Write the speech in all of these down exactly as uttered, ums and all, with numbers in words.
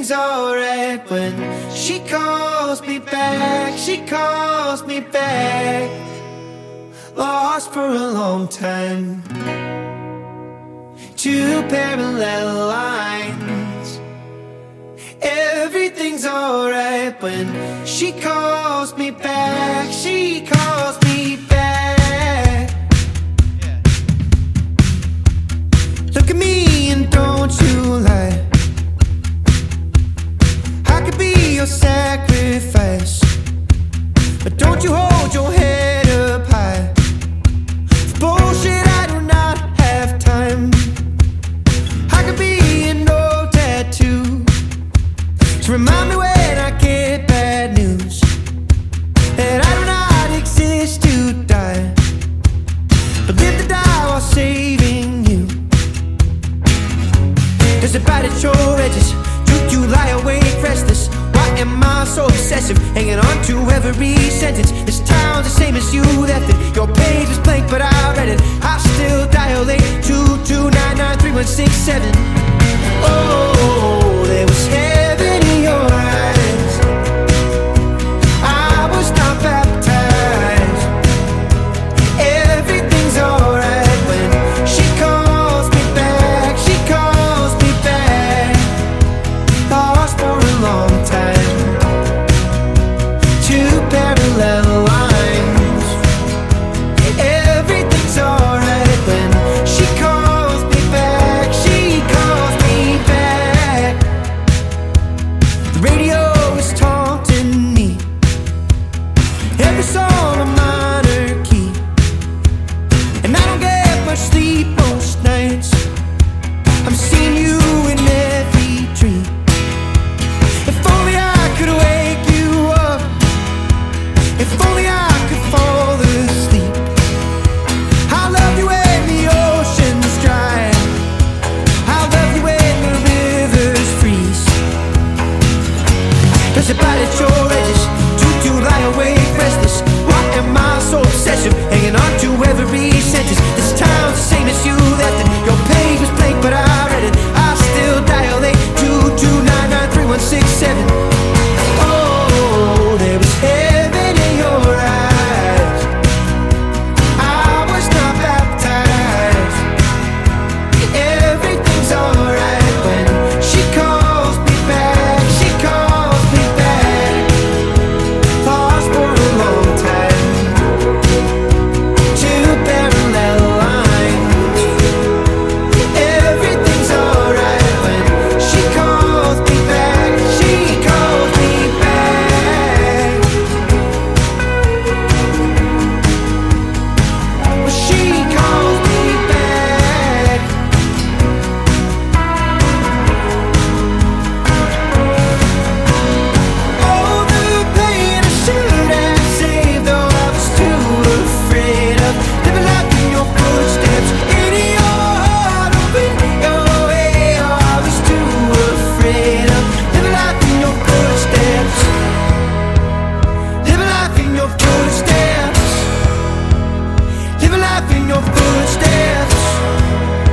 everything's alright when she calls me back, she calls me back. Lost for a long time, two parallel lines. Everything's alright when she calls me back, she calls me back. Look at me and don't you lie, I could be your sacrifice, but don't you hold your head up high. For bullshit I do not have time. I could be an old tattoo to remind me when I get bad news that I do not exist to die, but live to die while saving you. There's a bite at your edges, truth you lie awake restless. Why am I so obsessive, hanging on to every sentence? This town's the same as you left it. Your page was blank but I read it. I still dial eight two two nine nine three one six seven. Oh, there was heaven in your eyes, I was not baptized. Everything's alright when she calls me back, she calls me back. Lost for a long time, two parallel lines. Everything's alright when she calls me back, she calls me back. The radio is taunting me, every song a minor key, and I don't get much sleep most nights. I'm seeing you in every dream. If only I could wake you up, if only I could fall asleep. I love you when the ocean's dry, I love you when the rivers freeze. There's a bite at your edges, truth to lie awake restless. Why am I so obsessive, hanging on to every sentence? This town's the same as you left it. Your page was blank but I read it. I still dial eight two two nine nine three one six seven. Oh, there was heaven in your eyes, I was not baptized. Everything's alright when she calls me back, she calls me back. Lost for a long time, two parallel lines. Everything's alright when she calls me back, she calls me back. She calls me back. Oh, the pain I should have saved, though I was too afraid of living life in your footsteps, in your heart, open your way. Oh, I was too afraid of living life in your footsteps, living life in your footsteps, living life in your footsteps.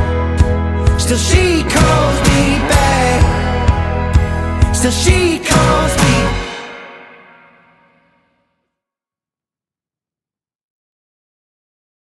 Still she calls me back, still she calls